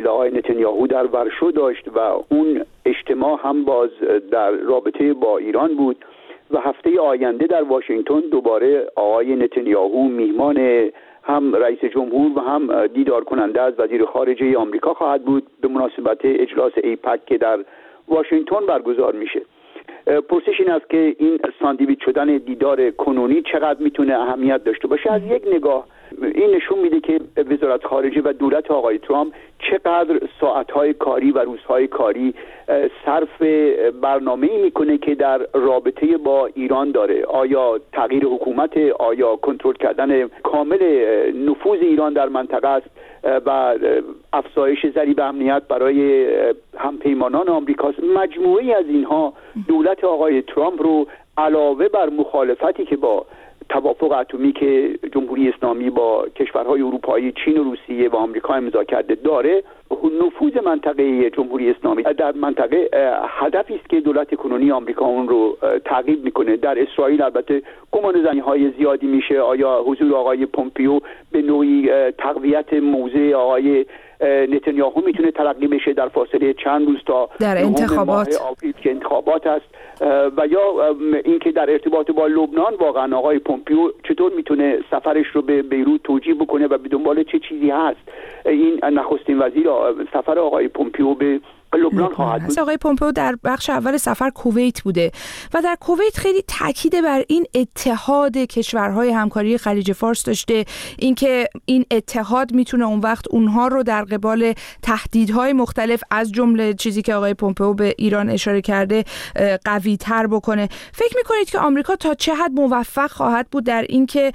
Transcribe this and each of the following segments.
کنید آقای نتانیاهو در ورشو داشت و اون اجتماع هم باز در رابطه با ایران بود و هفته آینده در واشنگتن دوباره آقای نتانیاهو میهمان هم رئیس جمهور و هم دیدار کننده از وزیر خارجه آمریکا خواهد بود به مناسبت اجلاس ایپک که در واشنگتن برگزار میشه. پرسش این است که این ساندویچ شدن دیدار کنونی چقدر میتونه اهمیت داشته باشه. از یک نگاه این نشون میده که وزارت خارجه و دولت آقای ترامپ چقدر ساعتهای کاری و روزهای کاری صرف برنامه‌ای میکنه که در رابطه با ایران داره. آیا تغییر حکومت، آیا کنترل کردن کامل نفوذ ایران در منطقه است و افزایش ضریب امنیت برای همپیمانان آمریکاست. مجموعی از اینها دولت آقای ترامپ رو علاوه بر مخالفتی که با توافق اتمی که جمهوری اسلامی با کشورهای اروپایی، چین و روسیه و آمریکا امضا کرده داره، نفوذ منطقه جمهوری اسلامی در منطقه هدفی است که دولت کنونی آمریکا اون رو تعقیب میکنه. در اسرائیل البته گمانه‌زنی‌های زیادی میشه آیا حضور آقای پومپیو به نوعی تقویت موضع آقای نتانیاهو میتونه تلقی بشه در فاصله چند روز تا در انتخابات آوریل که انتخابات است، و یا اینکه در ارتباط با لبنان واقعا آقای پومپیو چطور میتونه سفرش رو به بیروت توجیه بکنه و به دنبال چه چیزی هست. این نخستین وزیر سفر آقای پومپیو به لبنان خواهد بود. آقای پومپئو در بخش اول سفر کویت بوده و در کویت خیلی تاکید بر این اتحاد کشورهای همکاری خلیج فارس داشته، اینکه این اتحاد میتونه اون وقت اونها رو در قبال تهدیدهای مختلف از جمله چیزی که آقای پومپئو به ایران اشاره کرده قوی تر بکنه. فکر میکنید که آمریکا تا چه حد موفق خواهد بود در اینکه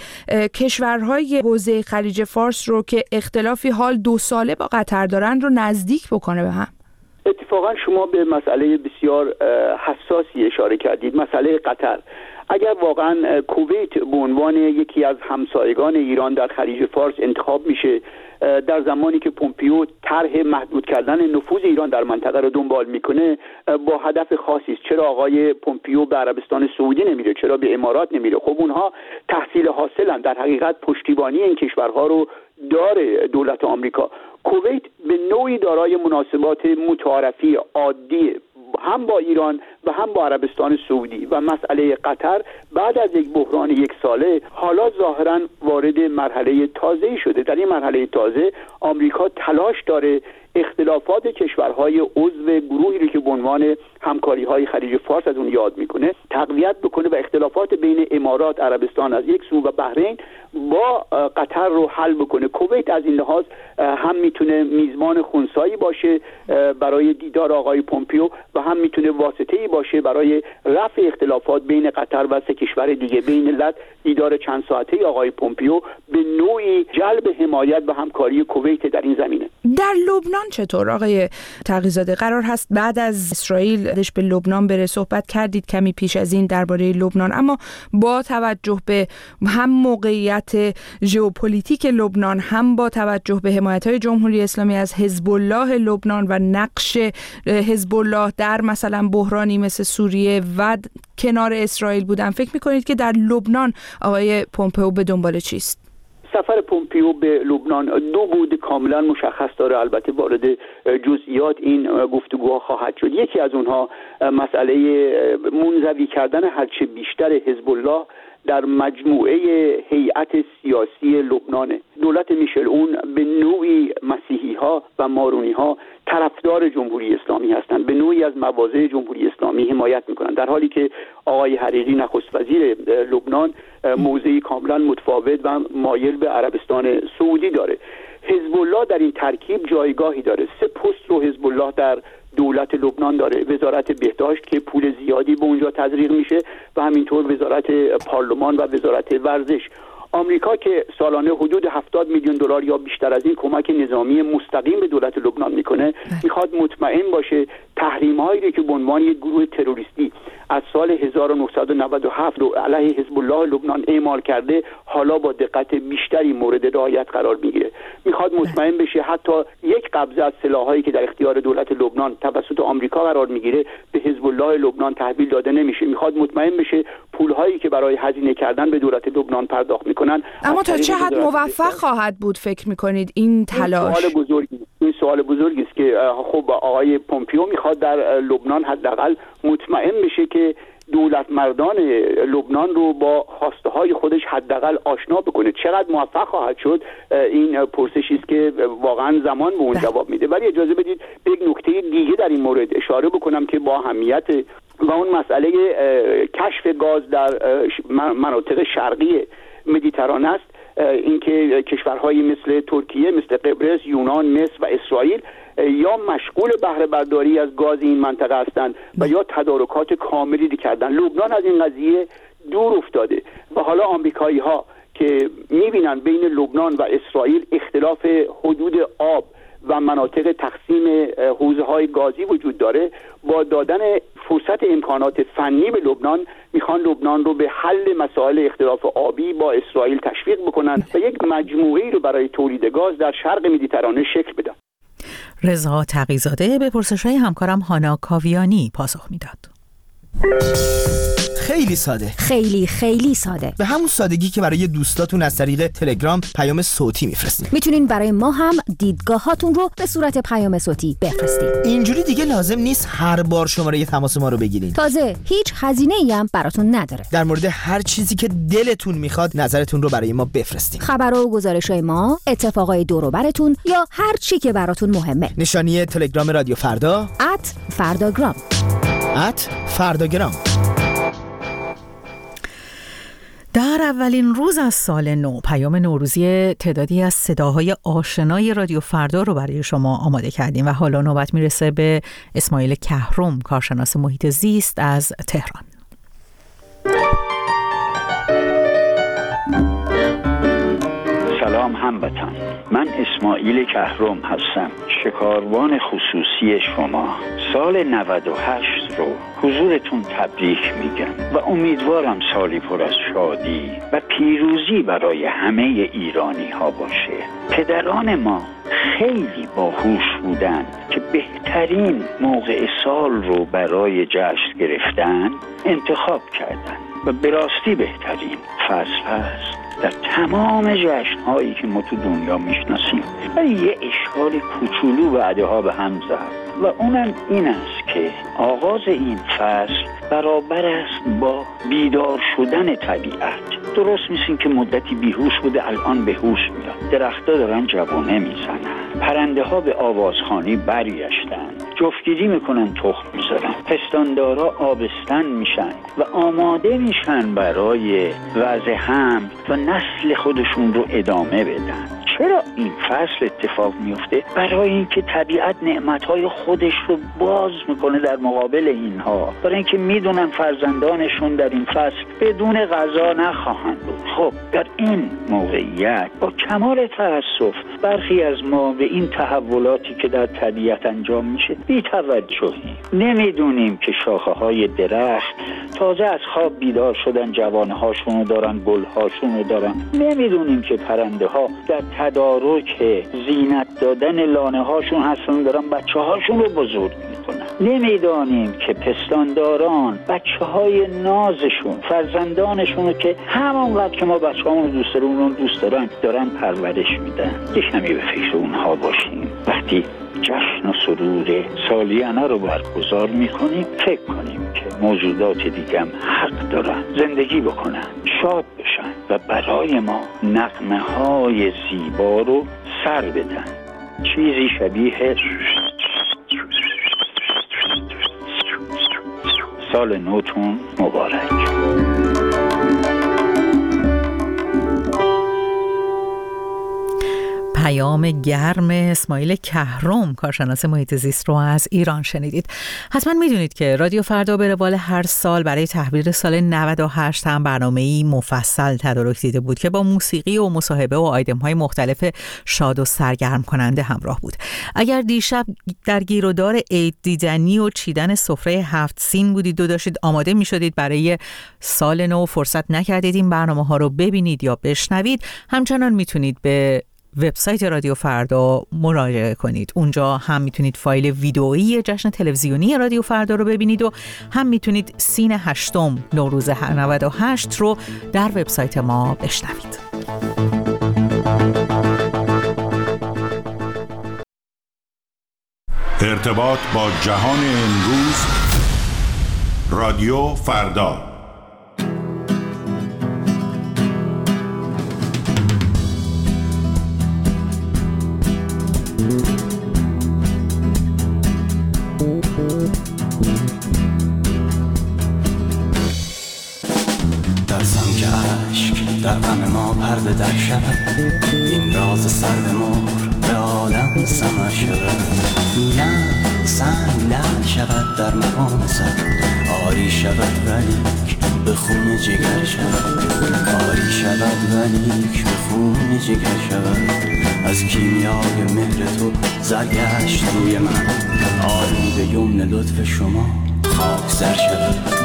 کشورهای حوزه خلیج فارس رو که اختلافی حال 2 ساله با قطر دارن رو نزدیک بکنه به هم؟ اتفاقا شما به مسئله بسیار حساسی اشاره کردید، مسئله قطر. اگر واقعا کویت به عنوان یکی از همسایگان ایران در خلیج فارس انتخاب میشه در زمانی که پومپیو طرح محدود کردن نفوذ ایران در منطقه رو دنبال میکنه با هدف خاصی است. چرا آقای پومپیو به عربستان سعودی نمیره؟ چرا به امارات نمیره؟ خب اونها تحصیل حاصلن، در حقیقت پشتیبانی این کشورها رو داره دولت آمریکا. کویت به نوعی دارای مناسبات متعارفی عادی هم با ایران و هم با عربستان سعودی و مسئله قطر بعد از یک بحران 1 ساله حالا ظاهرا وارد مرحله تازه‌ای شده. در این مرحله تازه آمریکا تلاش داره اختلافات کشورهای عضو گروهی رو که به عنوان همکاری‌های خلیج فارس از اون یاد میکنه تقویت بکنه و اختلافات بین امارات، عربستان از یک سو و بحرین با قطر رو حل بکنه. کویت از این لحاظ هم میتونه میزبان خنثایی باشه برای دیدار آقای پومپیو و هم میتونه واسطه‌ای باشه برای رفع اختلافات بین قطر و 3 کشور دیگه. به این علت دیدار چند ساعته آقای پومپیو به نوعی جلب حمایت و همکاری کویت در این زمینه. در لبنان چطور آقای تقی‌زاده؟ قرار هست بعد از اسرائیل به لبنان بره، صحبت کردید کمی پیش از این درباره لبنان، اما با توجه به هم موقعیت ژئوپلیتیک لبنان، هم با توجه به حمایت‌های جمهوری اسلامی از حزب الله لبنان و نقش حزب الله در مثلا بحرانی مثل سوریه و کنار اسرائیل بودن، فکر می‌کنید که در لبنان آقای پومپئو به دنبال چیست؟ سفر پومپیو به لبنان 2 بود کاملا مشخص داره. البته وارد جزئیات این گفتگوها خواهد شد. یکی از اونها مسئله منزوی کردن هرچه بیشتر حزب الله در مجموعه هیئت سیاسی لبنانه. دولت میشل اون به نوعی مسیحی‌ها و مارونی‌ها طرفدار جمهوری اسلامی هستند، به نوعی از مواضع جمهوری اسلامی حمایت میکنند، در حالی که آقای حریری نخست وزیر لبنان موضعی کاملا متفاوت و مایل به عربستان سعودی داره. حزب الله در این ترکیب جایگاهی داره. 3 پست رو حزب الله در دولت لبنان داره: وزارت بهداشت که پول زیادی به اونجا تزریق میشه و همینطور وزارت پارلمان و وزارت ورزش. آمریکا که سالانه حدود 70 میلیون دلار یا بیشتر از این کمک نظامی مستقیم به دولت لبنان میکنه، میخواد مطمئن باشه تحریم‌هایی که به عنوان یک گروه تروریستی از سال 1997 علیه حزب الله لبنان اعمال کرده حالا با دقت بیشتری مورد رعایت قرار میگیره. میخواد مطمئن بشه حتی یک قبضه از سلاحایی که در اختیار دولت لبنان توسط آمریکا قرار میگیره به حزب الله لبنان تحویل داده نمیشه. میخواد مطمئن بشه پولهایی که برای هزینه کردن به دولت لبنان پرداخت میکنن. اما تا چه حد موفق خواهد بود فکر میکنید این تلاش؟ این سوال بزرگی است که خب آقای پومپیو میخواد در لبنان حداقل مطمئن بشه که دولت مردان لبنان رو با خواسته های خودش حداقل آشنا بکنه. چقدر موفق خواهد شد این پرسشی است که واقعا زمان به اون جواب میده. ولی اجازه بدید به یک نکته دیگه در این مورد اشاره بکنم که با اهمیت و اون مسئله کشف گاز در مناطق شرقی مدیترانه است. اینکه کشورهایی مثل ترکیه، مثل قبرس، یونان، مصر و اسرائیل یا مشغول بهره برداری از گاز این منطقه هستند و یا تدارکات کاملی کردن. لبنان از این قضیه دور افتاده و حالا آمریکایی ها که میبینن بین لبنان و اسرائیل اختلاف حدود آب و مناطق تقسیم حوزه های گازی وجود داره، با دادن فرصت امکانات فنی به لبنان میخوان لبنان رو به حل مسائل اختلاف آبی با اسرائیل تشویق بکنن و یک مجموعه‌ای رو برای تولید گاز در شرق مدیترانه شکل بدن. رضا تقی‌زاده به پرسش‌های همکارم هانا کاویانی پاسخ میداد. خیلی ساده، خیلی ساده، به همون سادگی که برای دوستاتون از طریق تلگرام پیام صوتی میفرستین. میتونین برای ما هم دیدگاهاتون رو به صورت پیام صوتی بفرستید. اینجوری دیگه لازم نیست هر بار شماره تماس ما رو بگیرین. تازه هیچ هزینه‌ای هم براتون نداره. در مورد هر چیزی که دلتون میخواد نظرتون رو برای ما بفرستین. خبرها و گزارش‌های ما، اتفاقای دور و براتون یا هر چی که براتون مهمه. نشانی تلگرام رادیو فردا @فرداگرام. فرداگرام. در اولین روز از سال نو پیام نوروزی تعدادی از صداهای آشنای رادیو فردا رو برای شما آماده کردیم و حالا نوبت میرسه به اسماعیل کهرم، کارشناس محیط زیست از تهران. سلام هموطن، من اسماعیل کهرم هستم، شکاروان خصوصی شما. سال 98 رو حضورتون تبریک میگم و امیدوارم سالی پر از شادی و پیروزی برای همه ایرانی ها باشه. پدران ما خیلی باهوش بودن که بهترین موقع سال رو برای جشن گرفتن انتخاب کردن و به راستی بهترین فصل هست در تمام جشن‌هایی که ما تو دنیا میشناسیم. ولی یه اشکال کوچولو بعدها به هم زد و اونم این است که آغاز این فصل برابر است با بیدار شدن طبیعت. درست میسین که مدتی بیهوش بوده، الان به هوش میاد. درخت‌ها دارن جوانه میزنن، پرنده ها به آوازخوانی برگشتن، جفتگیری میکنن، تخم میذارن، پستاندارا آبستن میشن و آماده میشن برای وضع حمل و نسل خودشون رو ادامه بدن. چرا این فصل اتفاق میفته؟ برای اینکه طبیعت نعمتهای خودش رو باز میکنه در مقابل اینها، برای اینکه میدونن فرزندانشون در این فصل بدون غذا نخواهند بود. خب در این موقعیت با کمال تأسف برخی از ما به این تحولاتی که در طبیعت انجام میشه بی توجهی. نمیدونیم که شاخه های درخت تازه از خواب بیدار شدن، جوانهاشونو دارن، گلهاشونو دارن. نمیدونیم که پرنده ها در تدارک زینت دادن لانه هاشون هستن، دارن بچه هاشون رو بزرگ میکنن. نمیدانیم که پستانداران بچه های نازشون، فرزندانشون که همانقدر که ما بچه هامون رو دوست داریم اون دوست دارن پرورش میدن. یه کمی به فکر اونها باشیم. وقتی جشن و سرور سالیانه رو برگزار میکنیم فکر کنیم که موجودات دیگه هم حق دارن زندگی بکنن، شاد بشن و برای ما نغمه های زیبا رو سر بدن. چیزی شبیه سال نوتون مبارک. پیام گرم اسماعیل کهرم، کارشناس محیط زیست رو از ایران شنیدید. حتما میدونید که رادیو فردا به روال هر سال برای تحویل سال 98 هم برنامه‌ای مفصل تدارک دیده بود که با موسیقی و مصاحبه و آیتم‌های مختلف شاد و سرگرم کننده همراه بود. اگر دیشب در گیرودار عید دیدنی و چیدن سفره 7 سین بودید و داشتید آماده می‌شدید برای سال نو، فرصت نکردید این برنامه‌ها رو ببینید یا بشنوید، همچنان میتونید به وبسایت رادیو فردا مراجعه کنید. اونجا هم میتونید فایل ویدئویی جشن تلویزیونی رادیو فردا رو ببینید و هم میتونید سین 8 نوروز 98 رو در وبسایت ما بشنوید. ارتباط با جهان امروز. رادیو فردا. ترسم که عشق در غم ما پرده در شود، این راز سرد مهر به عالم سمع شود. گویم سنگ لعل شود در مقام سر، آری شود ولیک به خون جگر شود. آری شود ولیک به خون جگر شود. از کیمیای مهر تو زرگشت روی من، آری به یمن لطف شما خاک سر شود.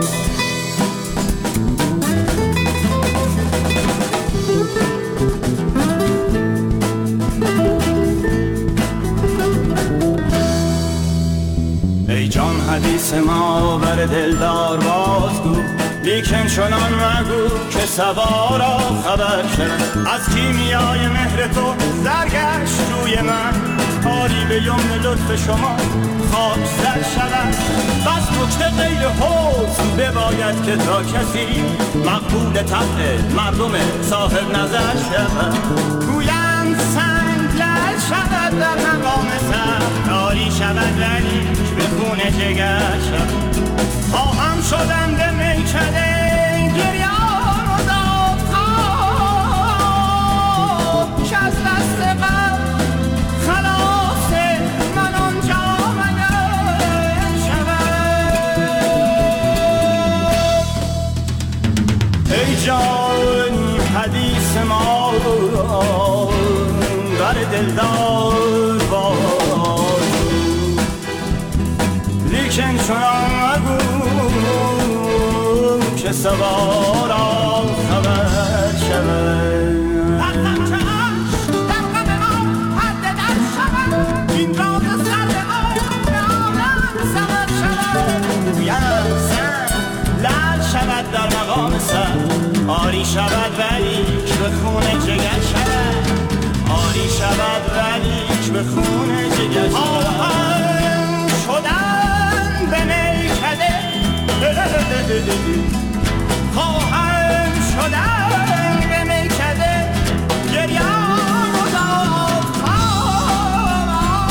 ای جان حدیث ما بر دلدار بازگو، لیکن چنان مگو که صبا را خبر شد. از کیمیای مهر تو زرگشت روی من، آری به یمن لطف شما خاک سر شود. بس نکته غیر حسن بباید که تا کسی مقبول طبع مردم صاحب نظر شود. گویم سنگ لعل شود در مقام سر، آری شود ولی به خون جگر شد. خواهم شدم به میکده گریان و داد خواب، که از دست غم خلاص من آنجا مگر شود. ای جان حدیث ما بر دلدار باز، لیکن چنان مگو که صبا را خبر شود. در غم ما پرده در شود، این راز سرد ما به عالم سمع شود. گویم سنگ لعل شود در مقام سر، آری شود ولیک به خون جگر شود. آری شود ولیک به خون جگر شود. شدن به میکده خواهم شدن به میکده گریان و داد خواب.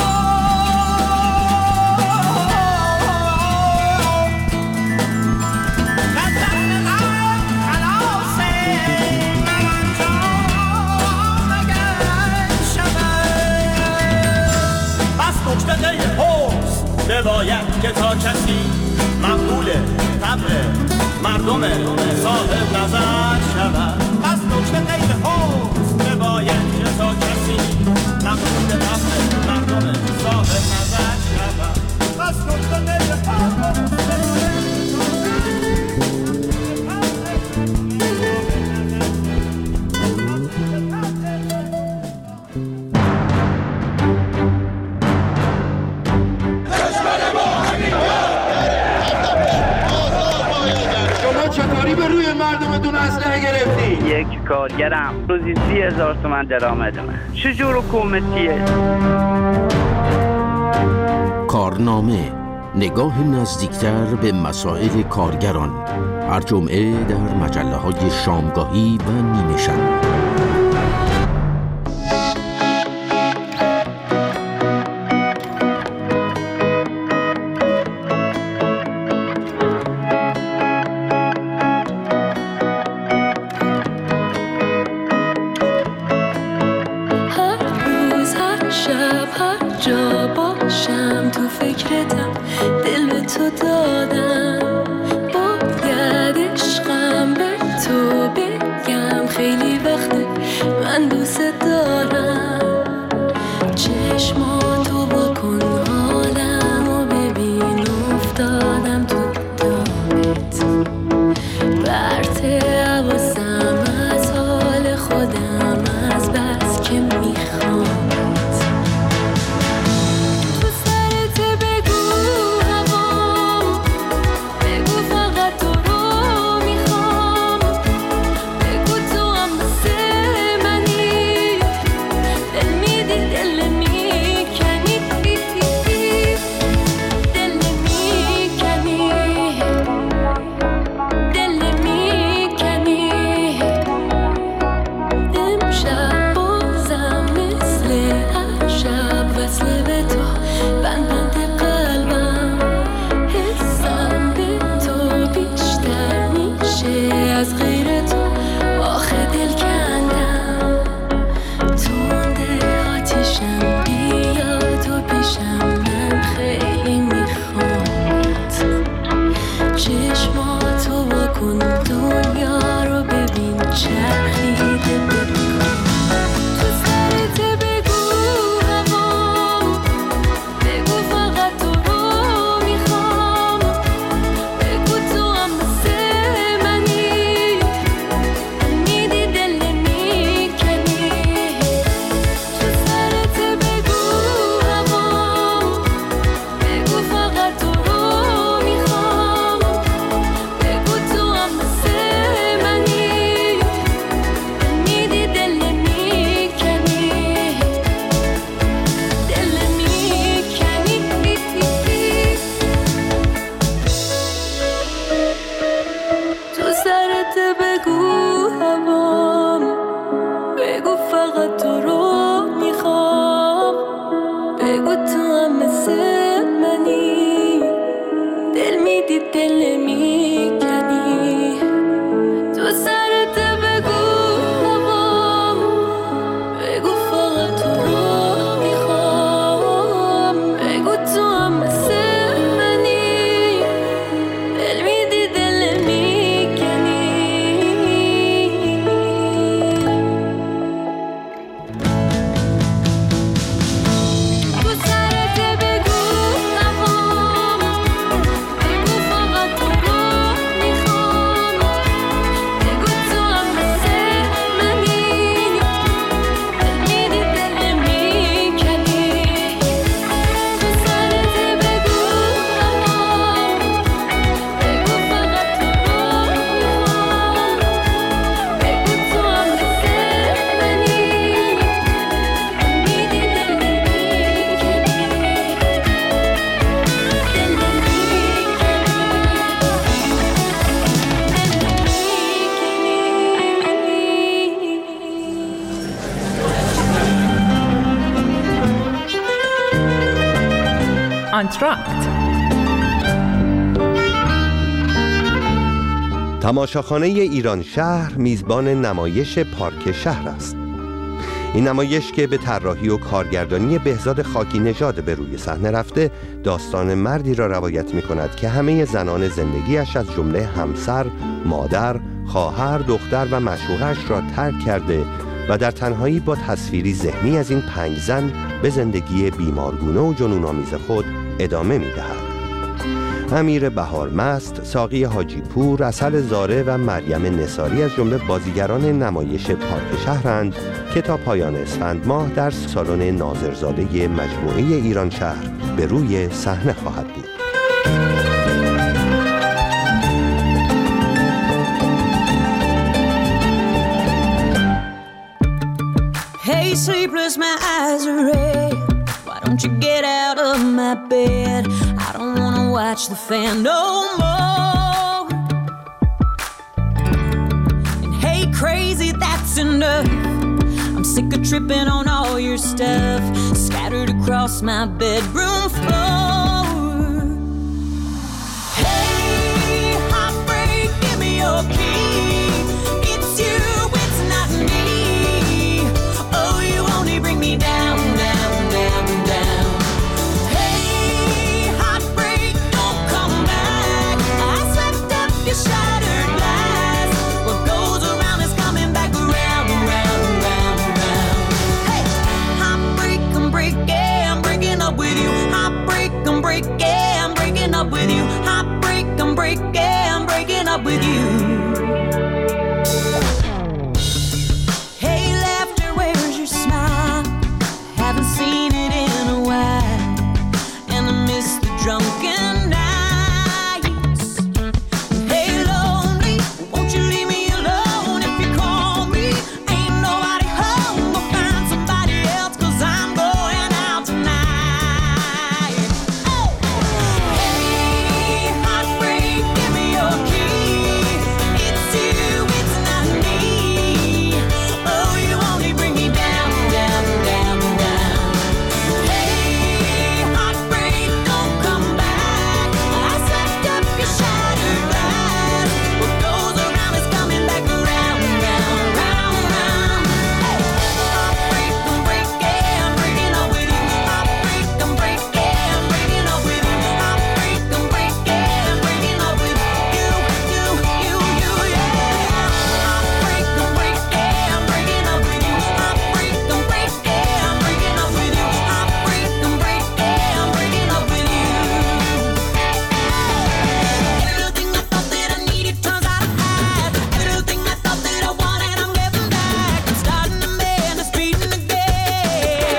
نظر غم خلاص من آنجا مگر شود. بس نکته غیر حسن بباید که تا کسی مقبول طبع مردم صاحب نظر شود. پس نکته غیر حسن بباید که تا کسی مقبول طبع مردم صاحب نظر شود. پس نکته غیر حسن به روی مردمتون اسلحه گرفتی؟ یک کارگرم روزی 30,000 تومان درآمدمه. چجور حکومتیه؟ کارنامه، نگاه نزدیکتر به مسائل کارگران، هر جمعه در مجله‌های شامگاهی و نیمه شب. آنتراکت. تماشاخانه ایران شهر میزبان نمایش پارک شهر است. این نمایش که به طراحی و کارگردانی بهزاد خاکی نژاد به روی صحنه رفته، داستان مردی را روایت می کند که همه زنان زندگیش از جمله همسر، مادر، خواهر، دختر و معشوقش را ترک کرده و در تنهایی با تصویری ذهنی از این 5 زن به زندگی بیمارگونه و جنون‌آمیز خود ادامه می دهد. امیر بهارمست، ساقی حاجی پور، عسل زاره و مریم نصاری از جمله بازیگران نمایش پارک شهرند که تا پایان اسفند ماه در سالن ناظرزاده مجموعه ایران شهر به روی صحنه خواهد بود. Hey sleepless, my eyes are red. Why don't you get out of my bed? I don't wanna watch the fan no more. And hey crazy, that's enough. I'm sick of tripping on all your stuff scattered across my bedroom floor. Hey heartbreak, give me your key. It's you, it's not me. Oh, you only bring me down, down, down, down. Hey heartbreak, don't come back. I swept up your shattered glass. What goes around is coming back around, around, around, around. Hey, heartbreak, I'm breaking, I'm breaking up with you. Heartbreak, I'm breaking, I'm breaking up with you. Heartbreak, I'm breaking, I'm breaking up with you. Hey laughter, where's your smile? Haven't seen it in a while, and I miss the drunken nights. Hey lonely, won't you leave me alone? If you call me, ain't nobody home. We'll find somebody else, 'cause I'm going out tonight. Oh! Hey heartbreak, give me your key. It's you, it's not me. Oh, you only bring me down, down, down, down. Hey heartbreak, don't come back. I swept up your shattered glass. What goes around is coming back around, round, round, round. Hey heartbreak, I'm breaking, I'm breaking up with you. Heartbreak, I'm breaking, I'm breaking up with you. Heartbreak, I'm breaking, I'm breaking up with you, you, you, you, yeah. Heartbreak, I'm breaking, I'm breaking up with you. Heartbreak, I'm breaking, I'm breaking up with you. Heartbreak, I'm breaking, I'm breaking up with you. Everything I thought that I needed turns out I had. Everything I thought that I wanted, I'm getting back. I'm starting to mend, it's beating again.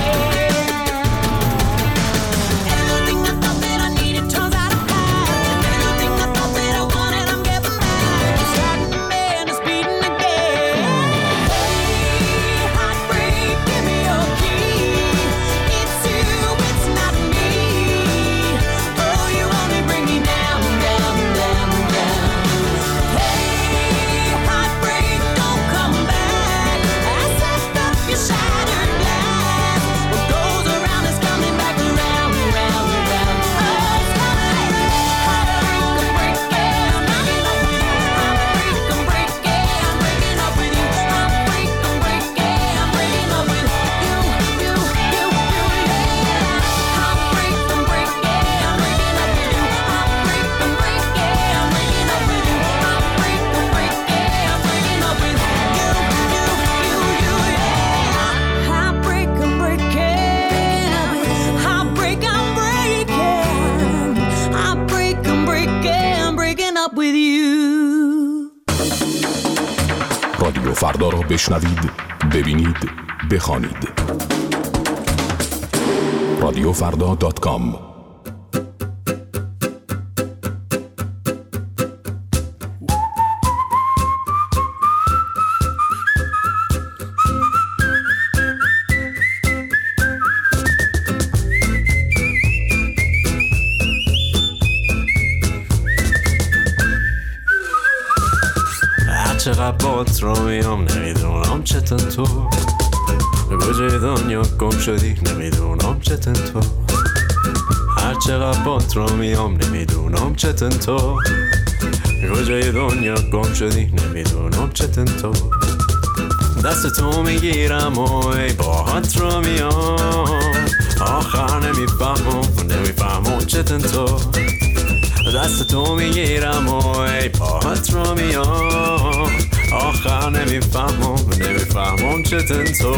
Everything I thought that I needed turns out I had. Everything I thought that I wanted, I'm getting back. I'm starting to mend, it's beating again. Hey heartbreak, give me your key. It's you, it's not me. Oh, you only bring me down, down, down, down. Hey heartbreak, don't come back. I swept up your shattered glass. What goes around is coming back around, round, round. Oh, it's coming back. Heartbreak, I'm breaking, I'm breaking up with you. Heartbreak, I'm breaking, I'm breaking up with you. Heartbreak, I'm breaking, I'm breaking up with you, you, you, you, yeah. Heartbreak, I'm breaking, I'm breaking up with you. Heartbreak, I'm breaking, I'm breaking up with you. Heartbreak, I'm breaking, I'm breaking up with you, you, you, you, yeah. Heartbreak, I'm breaking. Heartbreak, I'm breaking. Heartbreak, I'm breaking, I'm breaking up with you. رادیو فردا را بشنوید، ببینید، بخوانید. رادیوفردا.com. چقدر بات رو میام نمیدونم چطور به کجای دنیا گم شدی نمیدونم چطور هر چقدر بات رو میام نمیدونم چتن تو کجای دنیا گم شدی نمیدونم چتن تو دست تو میگیرم و ای باهات رو میام آخر نمیفهمم چتن تو دست تو میگیرم و ای باهات رو میام آخر نمیفهمم چتن تو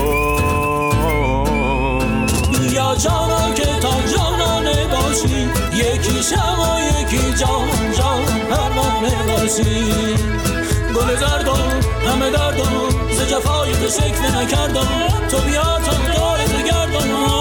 یا جانا که تا جانانه باشی یکی شم و یکی جان پروانه باشی گل زردم همه دردم ز جفای تو شکوه نکردم تو بیا تا دارت گردم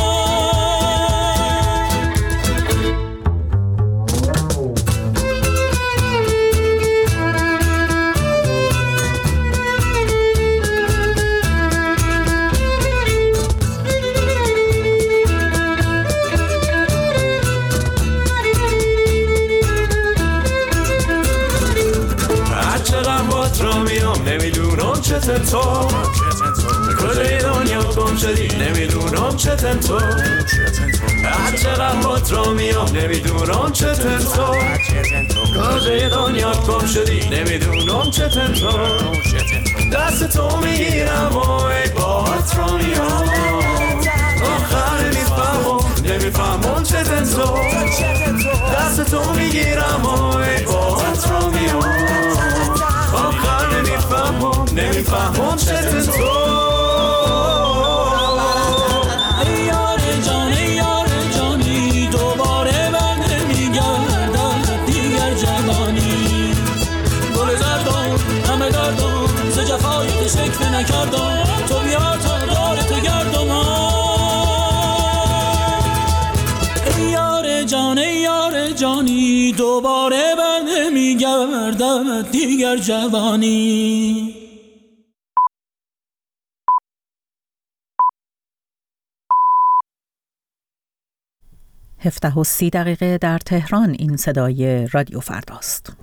نمیدونم چتن تو کجای دنیا گم شدی نمیدونم چتن تو چقدر بات رو میام نمیدونم چتن تو کجای دنیا گم شدی نمیدونم چتن تو دست تو میگیرم و ای باهات رو میام آخر نمیفهمم چتن تو دست تو میگیرم و ای باهات رو میام آخر نمیفهمم چتن تو ای یار جانی دوباره من نمیگردم دیگر جوانی گل زردم همه دردم ز جفای تو شکوه نکردم تو بیا تا دار تو گردم ای یار جانی دوباره من نمیگردم دیگر جوانی 17:30 در تهران. این صدای رادیو فرداست.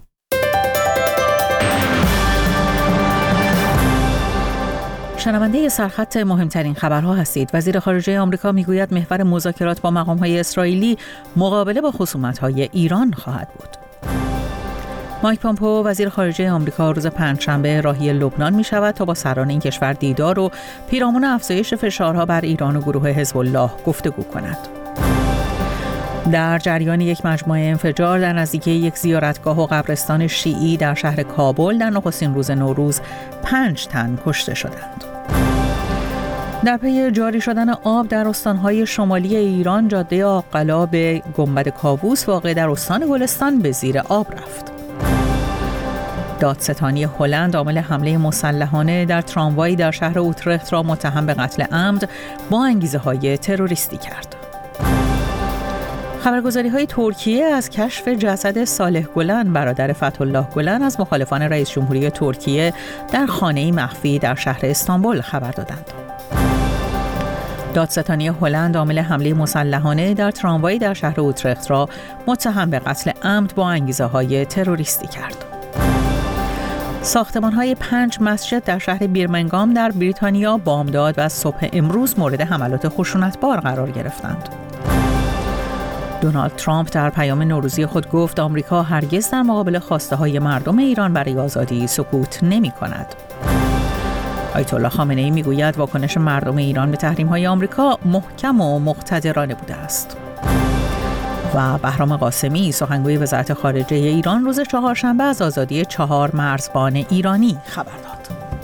شنونده سرخط مهمترین خبرها هستید. وزیر خارجه آمریکا میگوید محور مذاکرات با مقام‌های اسرائیلی مقابله با خصومت‌های ایران خواهد بود. مایک پامپئو وزیر خارجه آمریکا روز پنجشنبه راهی لبنان می‌شود تا با سران این کشور دیدار و پیرامون افزایش فشارها بر ایران و گروه حزب الله گفتگو کند. در جریان یک مجموعه انفجار در نزدیکی یک زیارتگاه و قبرستان شیعی در شهر کابل در نخستین روز نوروز 5 تن کشته شدند. در پی جاری شدن آب در استانهای شمالی ایران، جاده آق‌قلا به گنبد کاووس واقع در استان گلستان به زیر آب رفت. دادستانی هلند عامل حمله مسلحانه در تراموایی در شهر اوترخت را متهم به قتل عمد با انگیزه‌های تروریستی کرد. خبرگزاری‌های ترکیه از کشف جسد صالح گلن برادر فتح‌الله گلن از مخالفان رئیس جمهوری ترکیه در خانه‌ای مخفی در شهر استانبول خبر دادند. دادستانی هلند عامل حمله مسلحانه در تراموایی در شهر اوترخت را متهم به قتل عمد با انگیزه‌های تروریستی کرد. ساختمان‌های 5 مسجد در شهر بیرمنگام در بریتانیا بامداد و صبح امروز مورد حملات خشونتبار قرار گرفتند. دونالد ترامپ در پیام نوروزی خود گفت آمریکا هرگز در مقابل خواسته‌های مردم ایران برای آزادی سکوت نمی‌کند. آیت الله خامنه‌ای می‌گوید واکنش مردم ایران به تحریم‌های آمریکا محکم و مقتدرانه بوده است. و بهرام قاسمی سخنگوی وزارت خارجه ایران روز چهارشنبه از آزادی 4 مرزبان ایرانی خبر داد.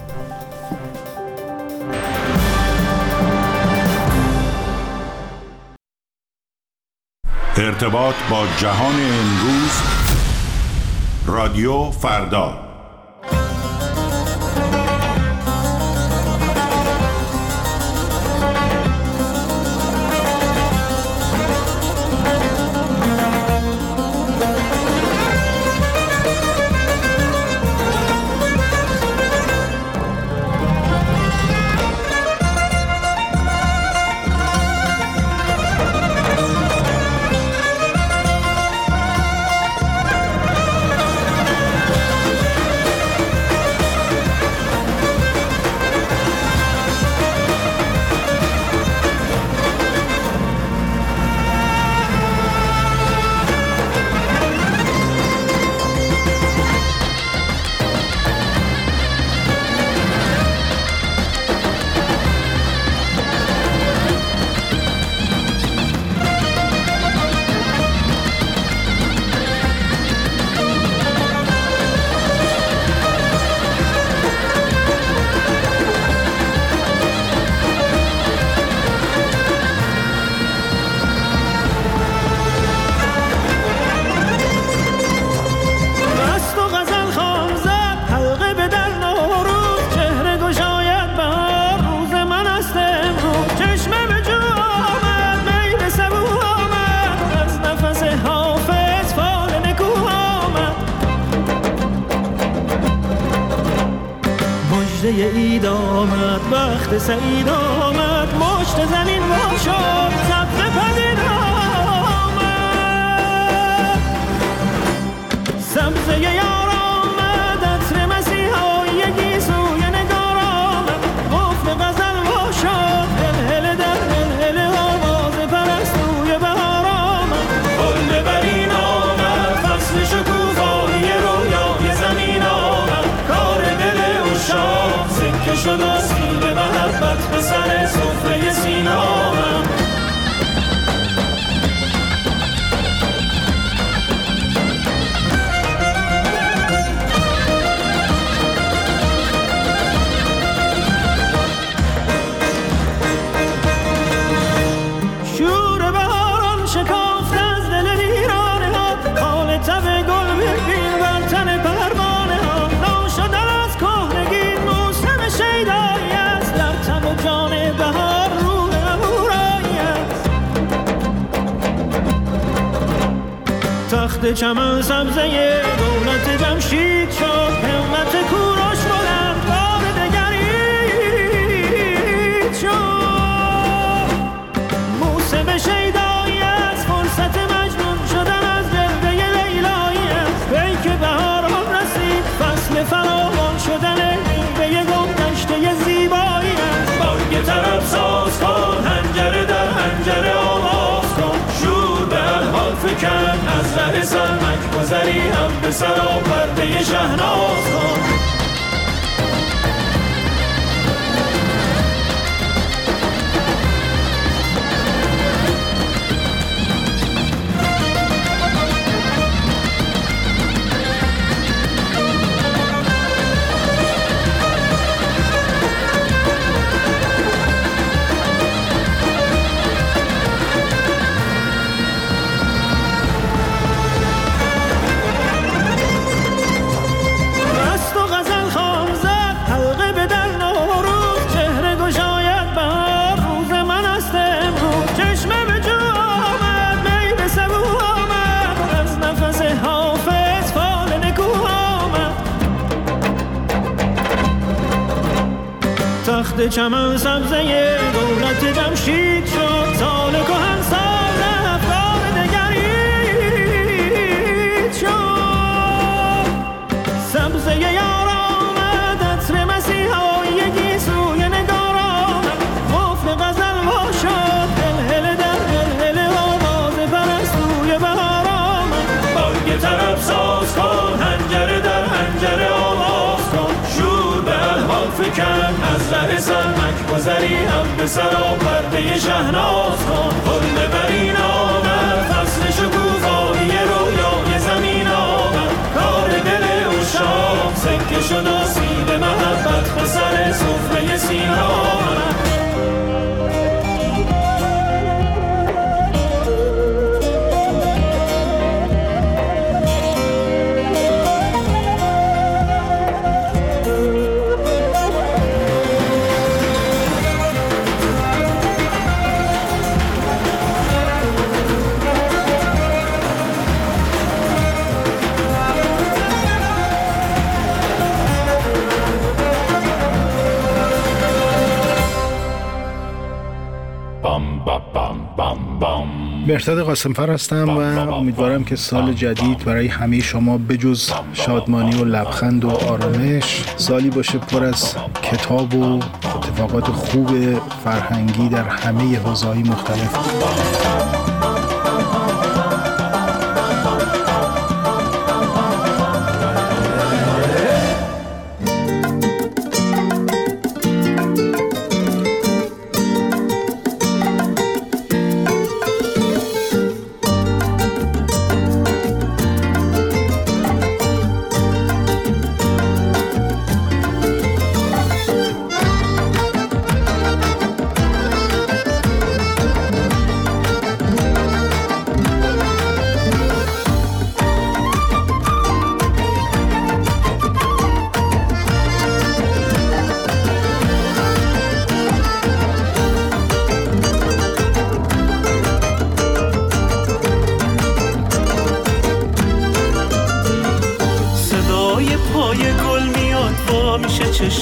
ارتباط با جهان امروز، رادیو فردا. مژده اید آمد، وقت سعید آمد، مشت زمین وا شد، سبز پدید آمد، سبزه یار آمد، عطر مسیحایی گیسوی نگار آمد، قفل غزل وا شد، هلهله در هلهله آواز پرستوی بهار آمد، گل برین آمد، فصل شکوفایی رویای زمین آمد، کار دل عشاق سکه شد و سیب محبت به سر سفره سینه آمد. شور بهاران شکافت از دل ویرانه ها، حال تب گل ببین بر تن پروانه ها، ناشدن از کهنگی موسم شیدایی است، در تب و جان بهار روح امورایی است. تخت چمن سبزه دولت جمشید شد، همت کوروش بلند بار دگرید شد، موسم شیدایی است، فرصت مجنون شدن از جلوه لیلایی است، پیک بهاران رسید، فصل فراوان شدن میوه گم گشته زیبایی است. بانگ طرب ساز کن، حنجره در حنجره آواز کن، شور به الحال فکن، از ره سلمک گذری هم به سرا پرده شهناز کن. تخت چمن سبزه دولت جمشید شد، سال کهن سال افکار دگرید شد، سبزه یار آمد، عطر مسیحایی گیسوی نگار آمد، قفل غزل وا شد، هلهله در هلهله آواز پرستوی بهار آمد، بانگ طرب ساز کن، حنجره در حنجره آواز کن، شور به الحال فکن، از ره سلمک گذری هم به سرا پرده شهناز کن، گل برین آمد، فصل شکوفایی رویای زمین آمد، کار دل عشاق سکه شد و سیب محبت به سر سفره سینه آمد. مهرداد قاسمفر هستم و امیدوارم که سال جدید برای همه شما بجز شادمانی و لبخند و آرامش، سالی باشه پر از کتاب و اتفاقات خوب فرهنگی در همه حوزه‌های مختلف.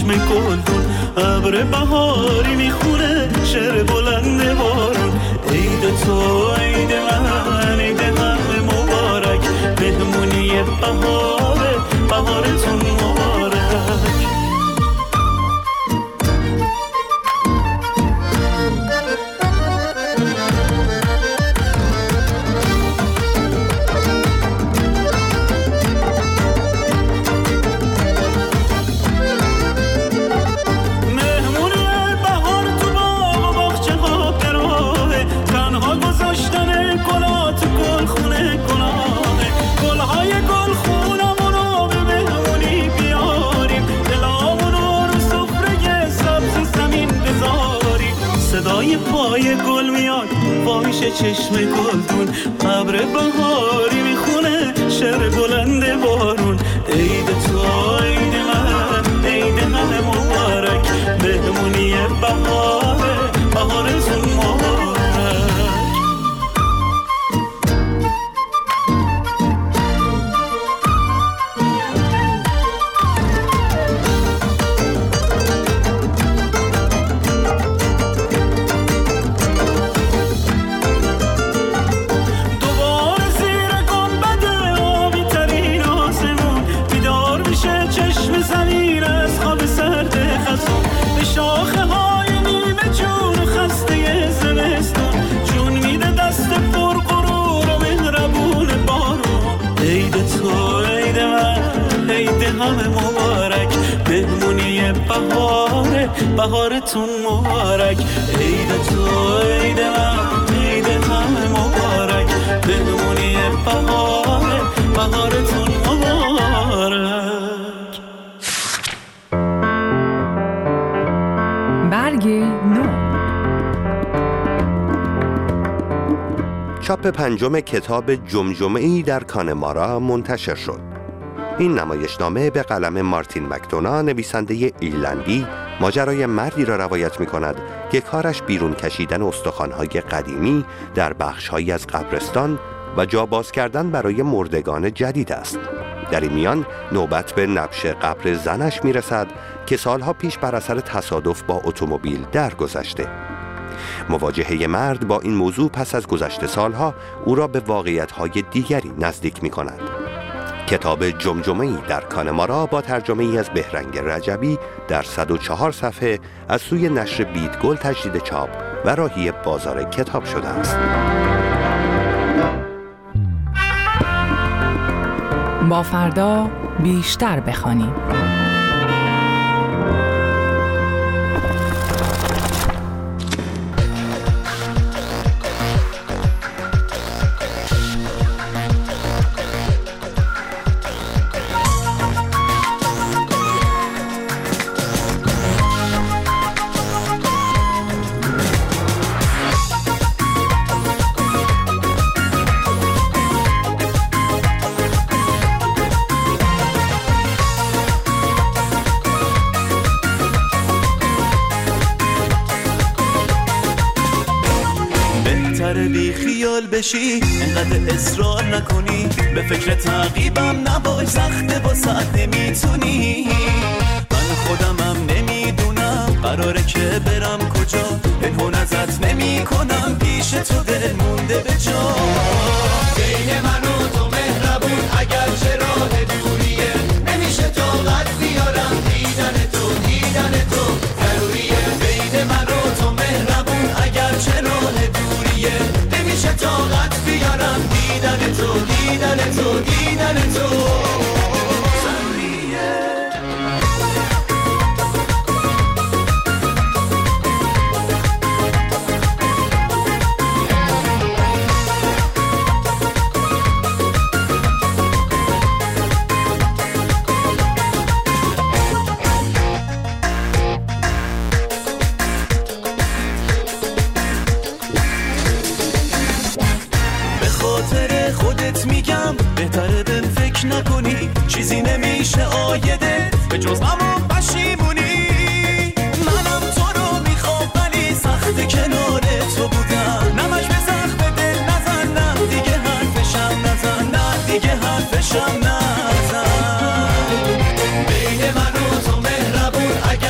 چشم گلدون، ابر بهاری میخونه شعر بلند بارون. عید تو عید من، عید همه مبارک، مهمونی بهاره، بهارتون مبارک. پای گل میاد وامیش چشم گلدون، ابر بهاری میخونه شعر بلند بارون. عید تو عید من، عید همه مبارک، مهمونی بهاره، بهارتون مبارک. بهارتون مبارک. عید تو عید من، عید همه مبارک، مهمونی بهاره، بهارتون مبارک. برگ نو. چاپ پنجم کتاب جمجمه‌ای در کانمارا منتشر شد. این نمایشنامه به قلم مارتین مکدونا، نویسنده ایرلندی، ماجرای مردی را روایت می کند که کارش بیرون کشیدن استخوان‌های قدیمی در بخش‌هایی از قبرستان و جا باز کردن برای مردگان جدید است. در این میان نوبت به نبش قبر زنش می رسد که سالها پیش بر اثر تصادف با اتومبیل درگذشته. مواجهه مرد با این موضوع پس از گذشت سالها او را به واقعیت‌های دیگری نزدیک می کند. کتاب جمجمه‌ای در کانمارا با ترجمه‌ای از بهرنگ رجبی در 104 صفحه از سوی نشر بیدگل تجدید چاپ و راهی بازار کتاب شده است. با فردا بیشتر بخوانیم. بی خیال بشی، انقدر اصرار نکنی، به فکر تعقیبم نباش، سخته واسه نمیتونی. من خودمم نمیدونم قراره که برم کجا، پنهون ازت نمی کنم، پیش تو دل مونده به جا. بین من و تو مهربون اگر چه راه دوریه، نمیشه طاقت بیارم دیدن تو، دیدن تو ضروریه. بین من و تو مهربون اگر چه راه دوریه، نمیشه طاقت بیارم دیدن تو، دیدن تو، دیدن تو ضروریه. بهتره بهم فکر نکنی، چیزی نمیشه آیده به جز اما پشیمونی. منم تو رو میخوام ولی سخت کنار تو بودم، نمش به سخت دل نزن، نه دیگه حرفشم نزن، نه دیگه حرفشم نزن. بین من و تو مهربون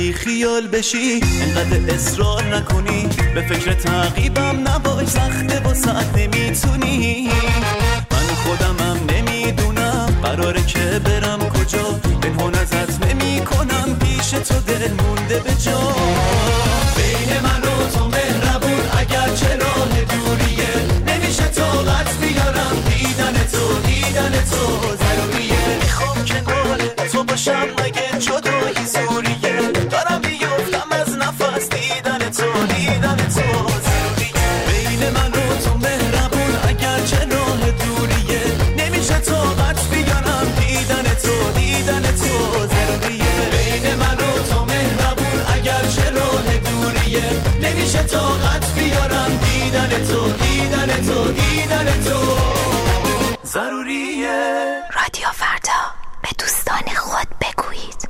بی خیال بشی، انقدر اصرار نکنی، به فکر تعقیبم نباش، سخته واسه نمیتونی. من خودمم نمیدونم قراره که برم کجا، پنهان ازت نمی کنم، پیش تو دل مونده به جا. بین من و تو مهربون اگر چه راه دوریه، نمیشه طاقت بیارم دیدن تو ضروریه. میخوام کنار تو باشم مگه جدایی زوریه، دارم بیفتم از نفس دیدن تو ضروریه. بین من و تو مهربون اگر چه راه دوریه، نمیشه طاقت بیارم دیدن تو ضروریه. بین من و تو مهربون اگر چه راه دوریه، نمیشه طاقت بیارم دیدن تو ضروریه. رادیو فردا، به دوستان خود بگویید.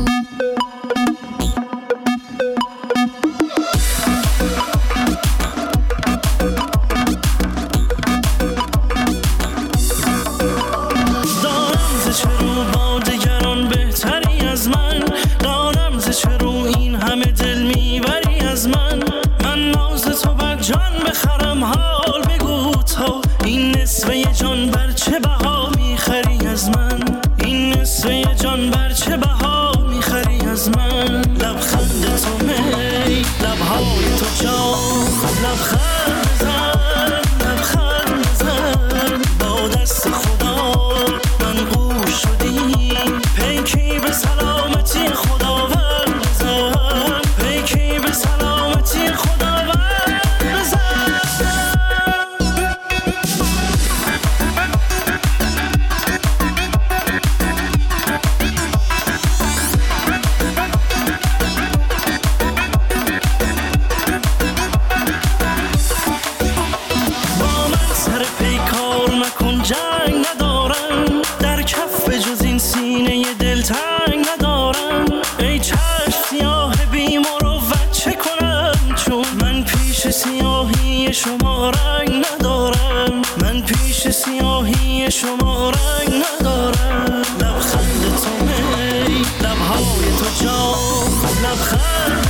دارم ز چه رو با دگران بهتری از من، دارم ز چه رو این همه دل میبری از من. من ناز تو بر جان بخرم، حال بگو تا این نصفه جان بر چه بها میخری از من، این نصفه جان بر چه بها میخری از من. لبخند تو می، لبهای تو جان، لبخند بزن با دست خدا من گوش شدی، پیکی به سلامتی خداوند بزن، پیکی به سلامتی خداوند بزن. با من سر پیکار نکن، جنگ ندارم، در کف جز این سینه دل تنگ ندارم. ای چشم سیاه بی مروت چه کنم، چون من پیش سیاهی شما رنگ ندارم، من پیش سیاهی شما رنگ ندارم. لبخند تو می، لبهای تو جان، لبخند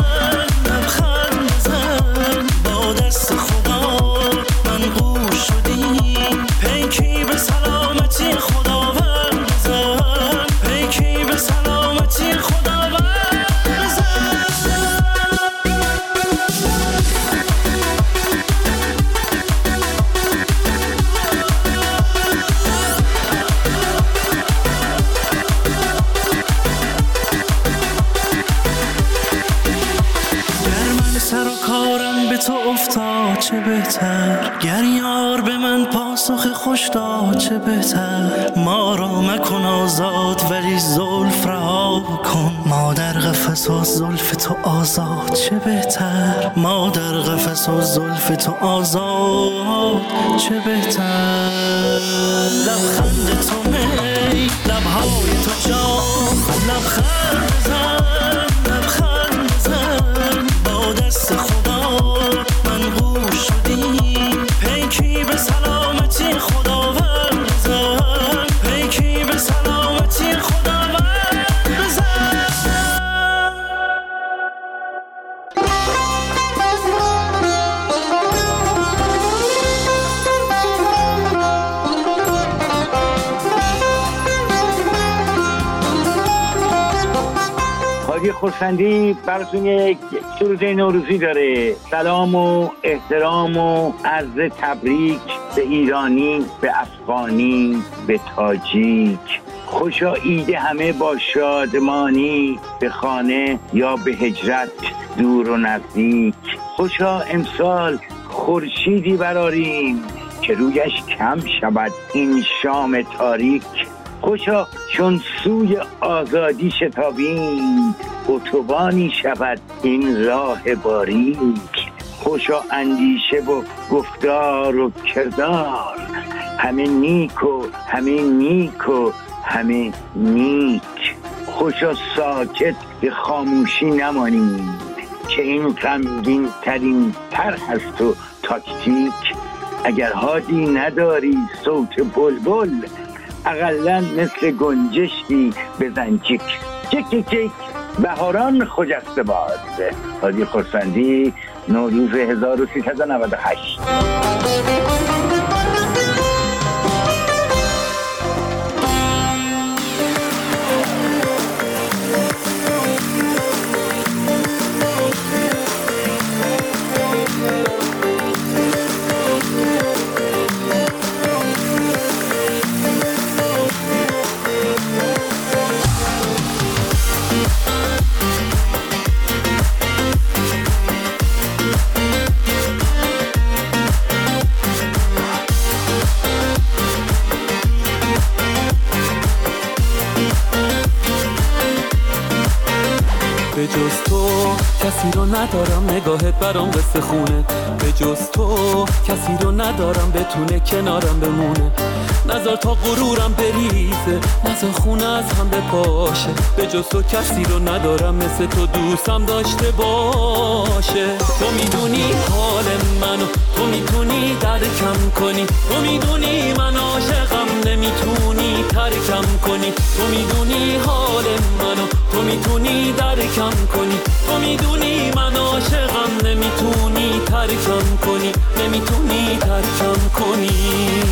بزن با دست خدا من گوش شدی، پیکی به سلامتی خداوند بزن، پیکی به سلامتی خداوند بزن. سر و کارم به تو افتاد چه بهتر، گر یار به من پاسخ خوش داد چه بهتر. ما را مکن آزاد ولی زلف رها کن، ما در قفس و زلف تو آزاد چه بهتر، ما در قفس و زلف تو آزاد چه بهتر. لبخند تو می، لبهای تو جان، لبخند بزن با دست خدا من گوش شدی، پیکی به سلامتی خداوند بزن، پیکی به سلامتی خداوند بزن. حاجی خورسندی براتون یک سروده نوروزی داره. سلام و احترام و عرض تبریک به ایرانی، به افغانی، به تاجیک. خوشا عید همه با شادمانی، به خانه یا به هجرت دور و نزدیک. خوشا امسال خورشیدی براریم که رویش کم شود این شام تاریک. خوشا چون سوی آزادی شتابیم، اتوبانی شود این راه باریک. خوشا اندیشه و گفتار و کردار، همه نیک و همه نیک و همه نیک. خوشا ساکت به خاموشی نمانیم که این غمگین ترین طرح است و تاکتیک. اگر حادی نداری صوت بلبل، اقلن مثل گنجشکی بزن چیک چیک چیک. بهاران خجسته باد. حاجی خرسندی، نوروز 1398. به جز تو کسی رو ندارم، نگاهت برام قصه خونه. به جز تو کسی رو ندارم، بتونه کنارم بمونه. نذار تا غرورم بریزه، نذار خونه از هم بپاشه. به جز تو کسی رو ندارم، مثل تو دوستم داشته باشه. تو میدونی حال منو، تو میتونی درکم کنی. تو میدونی من عاشقم، نمیتونی ترکم کنی. تو میدونی حال منو، تو میتونی درکم کنی. تو میدونی من عاشقم، نمیتونی ترکم کنی. نمیتونی ترکم کنی.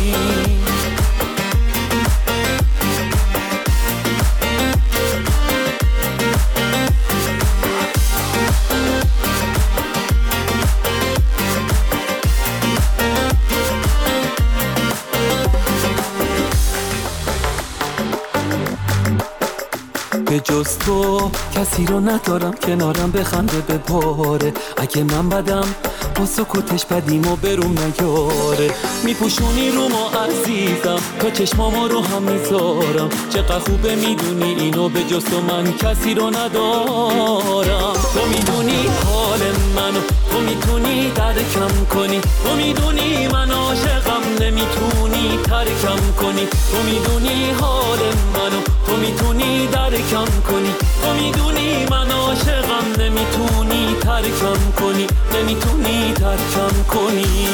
به جز تو کسی رو ندارم، کنارم بخنده بباره. اگه من بدم با سکوتش بدیم و بروم نیاره. میپوشونی رو ما عزیزم، تا چشماما رو هم میذارم. چقدر خوبه میدونی اینو، به جز تو من کسی رو ندارم. تو میدونی حال منو، تو میتونی درکم کنی. تو میدونی من عاشقم، نمیتونی ترکم کنی. تو میدونی حال منو، تو میتونی درکم کنی. تو میدونی من عاشقم، نمیتونی ترکم کنی. نمیتونی ترکم کنی.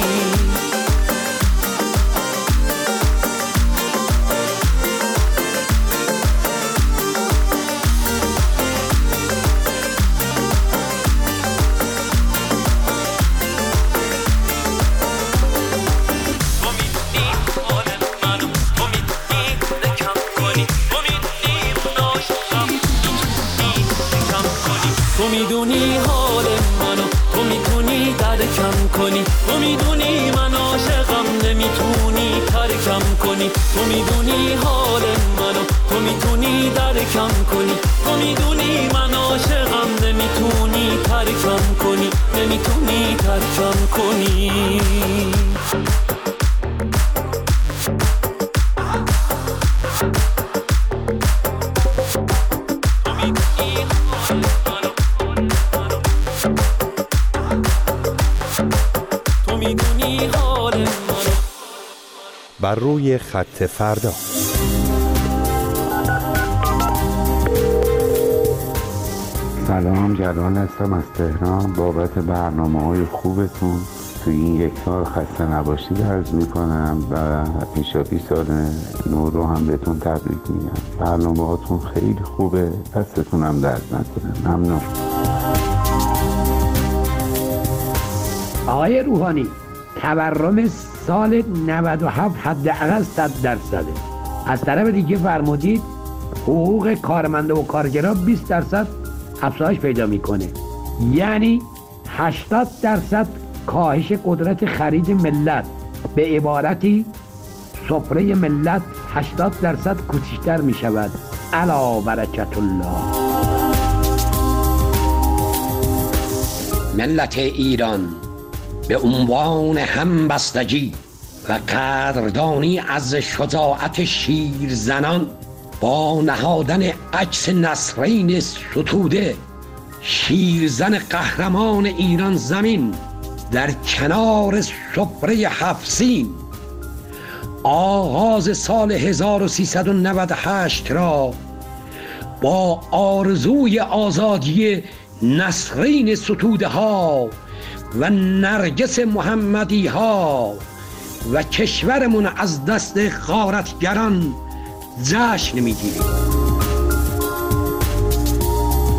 تو میدونی حال منو، تو میتونی درکم کنی. تو میدونی من عاشقم، نمیتونی ترکم کنی. تو میدونی حال منو، تو میتونی درکم کنی. تو میدونی من عاشقم، نمیتونی ترکم کنی. نمیتونی ترکم کنی. بر روی خط فردا. سلام، جلال هستم از تهران. بابت برنامه‌های خوبتون توی این یک سال خسته نباشید عرض میکنم و پیشاپی سال نو رو هم بهتون تبریک میگم. برنامه‌هاتون خیلی خوبه، دستتون هم درد نکنه. ممنون. آقای روحانی، تورم سال 97 حداقل 100%. از طرف دیگه فرمودید حقوق کارمنده و کارگرا 20% افزایش پیدا میکنه، یعنی 80% کاهش قدرت خرید ملت. به عبارتی سفره ملت 80% کوچکتر میشود. الا برکت الله. ملت ایران به عنوان همبستگی و قدردانی از شجاعت شیرزنان با نهادن عکس نسرین ستوده، شیرزن قهرمان ایران زمین، در کنار سفره 7 سین، آغاز سال 1398 را با آرزوی آزادی نسرین ستوده ها و نرگس محمدی ها و کشورمون از دست غارتگران جشن میگیریم.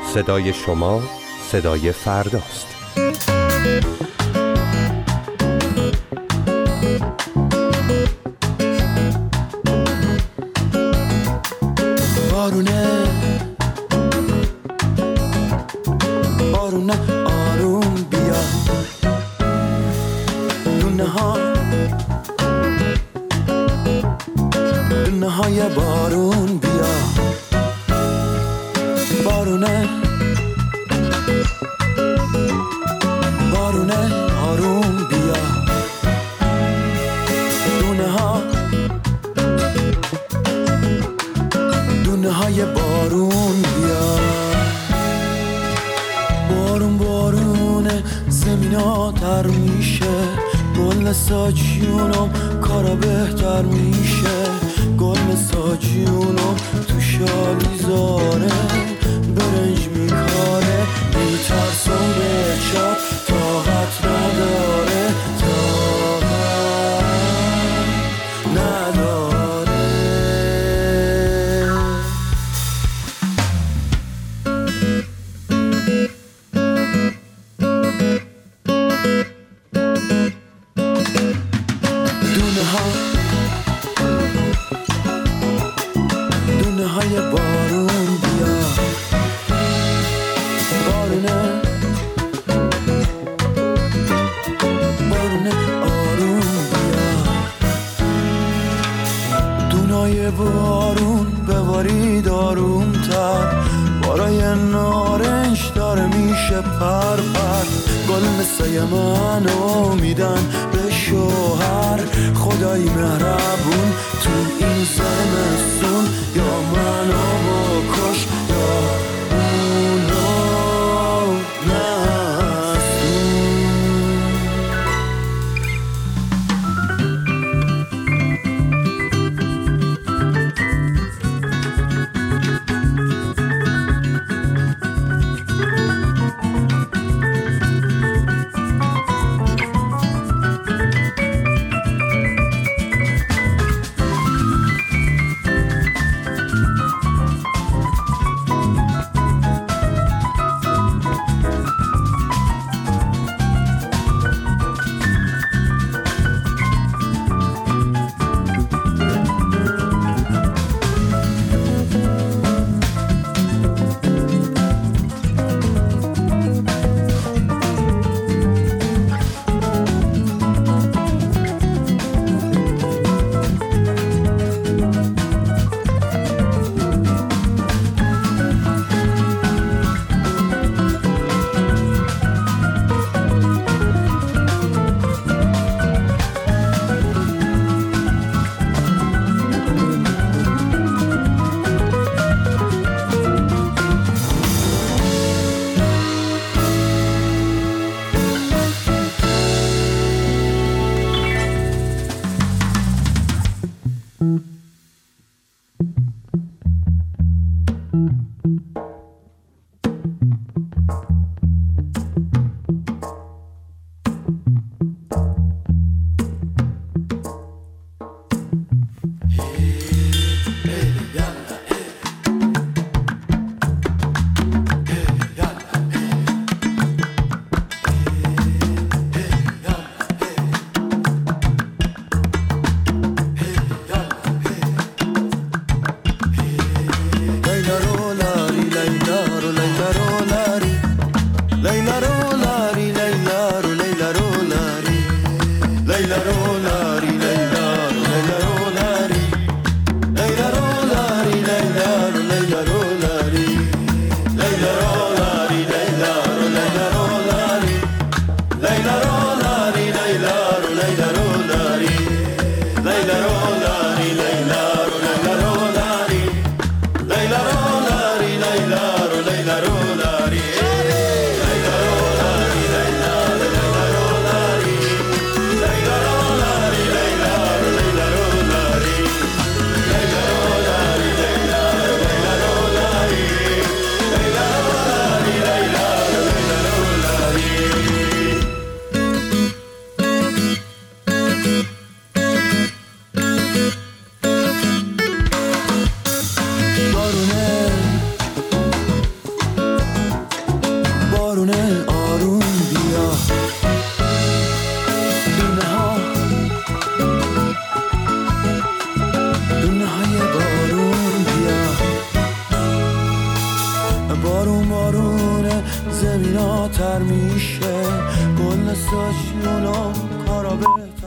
صدای شما صدای فرداست. بارونه آروم بیا، دونه های بارون بیا، بارونه آروم بیا، دونه های بارون بیا. بارونه زمینا تر میشه، گل ساجیونم کارا بهتر میشه، گل ساجیونم تو شالیزاره برنج میکاره، میترسم به چات طاقت نداره، طاقت نداره. دونه های بارون بیا، بارونه آروم بیا، دونای بارون ببارید آروم تر، بارای نارنج داره میشه پر پر، گل مثل منو میدن به شوهر، خدای مهربون تو این زمستون، یا منو بکش یا اونو نستون. آشناتر میشه، کل استاشیونا کارا بهتر